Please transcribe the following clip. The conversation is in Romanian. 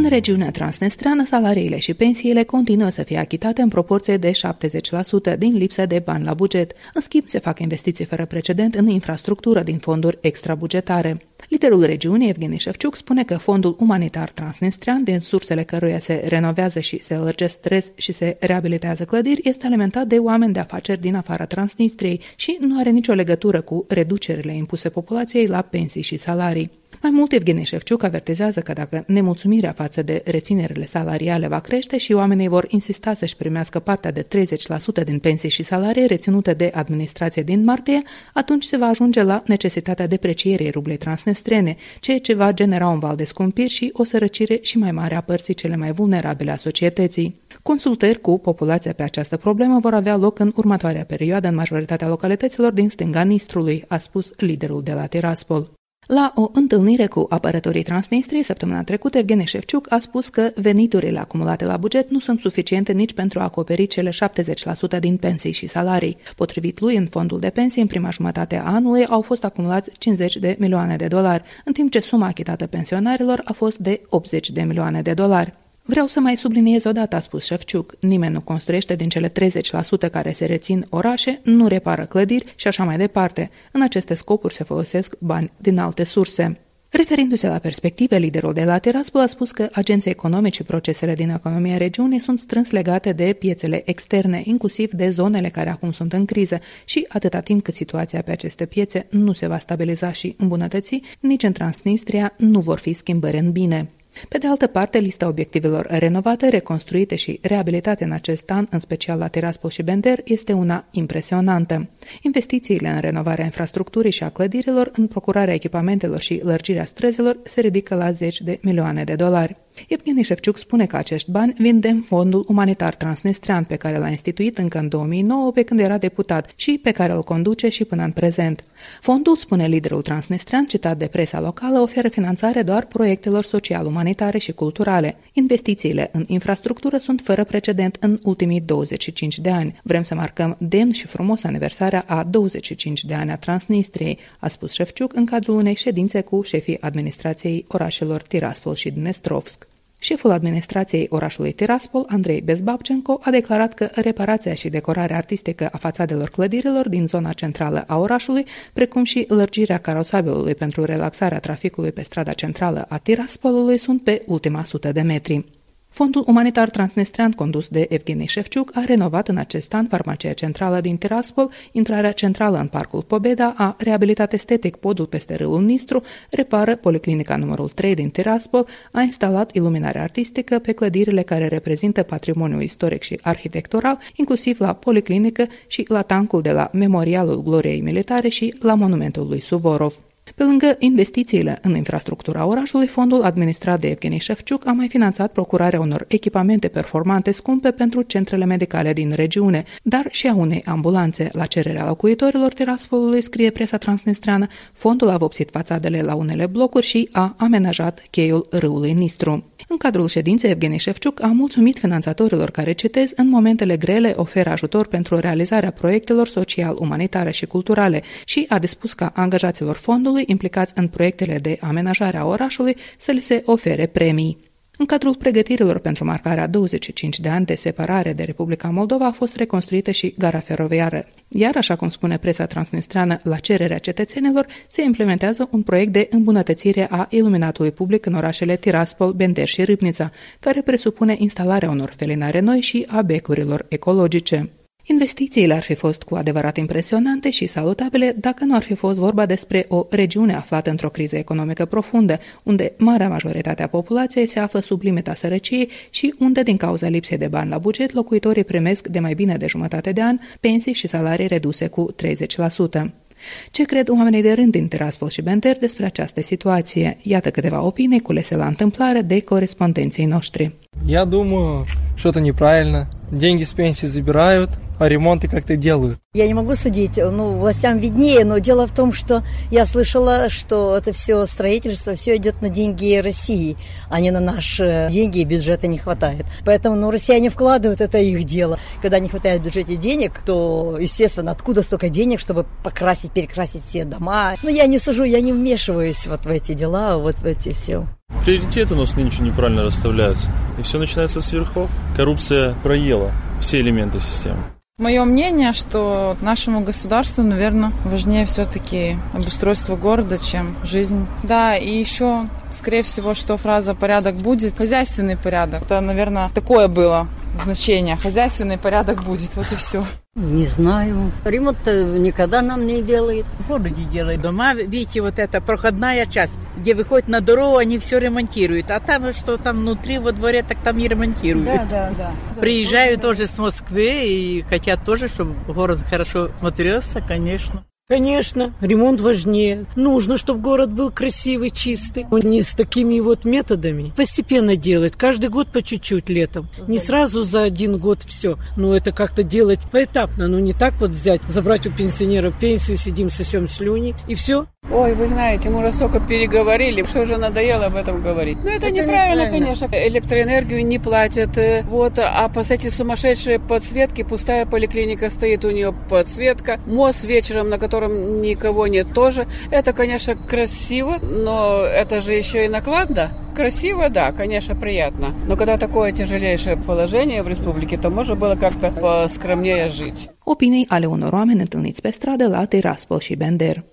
În regiunea transnistreană, salariile și pensiile continuă să fie achitate în proporție de 70% din lipsa de bani la buget. În schimb, se fac investiții fără precedent în infrastructură din fonduri extrabugetare. Liderul regiunii, Evgeni Șefciuc, spune că fondul umanitar transnistrean, din sursele căruia se renovează și se lărgesc străzi și se reabilitează clădiri, este alimentat de oameni de afaceri din afara Transnistriei și nu are nicio legătură cu reducerile impuse populației la pensii și salarii. Mai mult, Evgeni Șefciuc avertizează că dacă nemulțumirea față de reținerile salariale va crește și oamenii vor insista să-și primească partea de 30% din pensii și salarii reținute de administrație din martie, atunci se va ajunge la necesitatea deprecierii rublei transnistrene, ceea ce va genera un val de scumpiri și o sărăcire și mai mare a părții cele mai vulnerabile a societății. Consultări cu populația pe această problemă vor avea loc în următoarea perioadă în majoritatea localităților din stânga Nistrului, a spus liderul de la Tiraspol. La o întâlnire cu apărătorii Transnistriei săptămâna trecută, Evgeni Șefciuc a spus că veniturile acumulate la buget nu sunt suficiente nici pentru a acoperi cele 70% din pensii și salarii. Potrivit lui, în fondul de pensii, în prima jumătate a anului au fost acumulați $50 de milioane, în timp ce suma achitată pensionarilor a fost de $80 de milioane. Vreau să mai subliniez o dată, a spus Șefciuc, nimeni nu construiește din cele 30% care se rețin orașe, nu repară clădiri și așa mai departe. În aceste scopuri se folosesc bani din alte surse. Referindu-se la perspective, liderul de la Tiraspol a spus că agenții economici și procesele din economia regiunii sunt strâns legate de piețele externe, inclusiv de zonele care acum sunt în criză și atâta timp cât situația pe aceste piețe nu se va stabiliza și îmbunătăți, nici în Transnistria nu vor fi schimbări în bine. Pe de altă parte, lista obiectivelor renovate, reconstruite și reabilitate în acest an, în special la Tiraspol și Bender, este una impresionantă. Investițiile în renovarea infrastructurii și a clădirilor, în procurarea echipamentelor și lărgirea străzilor se ridică la $10 de milioane. Evgeni Șefciuc spune că acești bani vin din Fondul Umanitar Transnistrean, pe care l-a instituit încă în 2009, pe când era deputat, și pe care îl conduce și până în prezent. Fondul, spune liderul transnistrean, citat de presa locală, oferă finanțare doar proiectelor social-umanitare și culturale. Investițiile în infrastructură sunt fără precedent în ultimii 25 de ani. Vrem să marcăm demn și frumos aniversarea a 25 de ani a Transnistriei, a spus Șefciuc în cadrul unei ședințe cu șefii administrației orașelor Tiraspol și Dnestrovsk. Șeful administrației orașului Tiraspol, Andrei Bezbabchenko, a declarat că reparația și decorarea artistică a fațadelor clădirilor din zona centrală a orașului, precum și lărgirea carosabilului pentru relaxarea traficului pe strada centrală a Tiraspolului, sunt pe ultima 100 de metri. Fondul umanitar transnistrean condus de Evgeni Șefciuc a renovat în acest an farmacia centrală din Tiraspol, intrarea centrală în parcul Pobeda, a reabilitat estetic podul peste râul Nistru, repară policlinica numărul 3 din Tiraspol, a instalat iluminare artistică pe clădirile care reprezintă patrimoniul istoric și arhitectural, inclusiv la policlinică și la tancul de la Memorialul Gloriei Militare și la monumentul lui Suvorov. Pe lângă investițiile în infrastructura orașului, fondul administrat de Evgeni Șefciuc a mai finanțat procurarea unor echipamente performante scumpe pentru centrele medicale din regiune, dar și a unei ambulanțe. La cererea locuitorilor Tiraspolului, scrie presa transnistreană, fondul a vopsit fațadele la unele blocuri și a amenajat cheiul râului Nistru. În cadrul ședinței, Evgeni Șefciuc a mulțumit finanțatorilor care, citez, în momentele grele oferă ajutor pentru realizarea proiectelor social-umanitare și culturale și a dispus ca angajaților fondului implicați în proiectele de amenajare a orașului să li se ofere premii. În cadrul pregătirilor pentru marcarea 25 de ani de separare de Republica Moldova a fost reconstruită și gara feroviară. Iar, așa cum spune presa transnistreană, la cererea cetățenilor, se implementează un proiect de îmbunătățire a iluminatului public în orașele Tiraspol, Bender și Râbnița, care presupune instalarea unor felinare noi și a becurilor ecologice. Investițiile ar fi fost cu adevărat impresionante și salutabile dacă nu ar fi fost vorba despre o regiune aflată într-o criză economică profundă, unde marea majoritate a populației se află sub limita sărăciei și unde, din cauza lipsei de bani la buget, locuitorii primesc de mai bine de jumătate de an pensii și salarii reduse cu 30%. Ce cred oamenii de rând din Tiraspol și Bender despre această situație? Iată câteva opinii culese la întâmplare de коrespondenții noștри. Я думаю, что-то неправильно. Деньги с пенсии забирают, а ремонты как-то делают. Я не могу судить, властям виднее, но дело в том, что я слышала, что это все строительство, все идет на деньги России, а не на наши деньги, и бюджета не хватает. Поэтому, россияне вкладывают, это их дело. Когда не хватает в бюджете денег, то, естественно, откуда столько денег, чтобы покрасить, перекрасить все дома. Но я не сужу, я не вмешиваюсь вот в эти дела, вот в эти все. Приоритеты у нас нынче неправильно расставляются. И все начинается с верхов. Коррупция проела все элементы системы. Мое мнение, что нашему государству, наверное, важнее все-таки обустройство города, чем жизнь. Да, и еще, скорее всего, что фраза «порядок будет», хозяйственный порядок. Это, наверное, такое было значение. Хозяйственный порядок будет, вот и все. Не знаю. Ремонт никогда нам не делает. В городе делают дома. Видите, вот эта проходная часть, где выходят на дорогу, они все ремонтируют. А там, что там внутри, во дворе, так там не ремонтируют. Да. Приезжают тоже с Москвы и хотят тоже, чтобы город хорошо смотрелся, конечно. Конечно, ремонт важнее. Нужно, чтобы город был красивый, чистый. Не с такими вот методами. Постепенно делать. Каждый год по чуть-чуть летом. Не сразу за один год все. Это как-то делать поэтапно. Не так вот взять, забрать у пенсионеров пенсию, сидим, сосем слюни и все. Ой, вы знаете, мы уже столько переговорили, что уже надоело об этом говорить. Это неправильно, конечно. Электроэнергию не платят. А по эти сумасшедшие подсветки, пустая поликлиника стоит, у нее подсветка. Мост вечером, на котором никого нет, тоже. Это, конечно, красиво, но это же еще и накладно. Красиво, да, конечно, приятно. Но когда такое tăjălейшее положение в республике, то можно было как-то поскромнее жить. Opinii ale unor oameni întâlniți pe stradă la Tiraspol și Bender.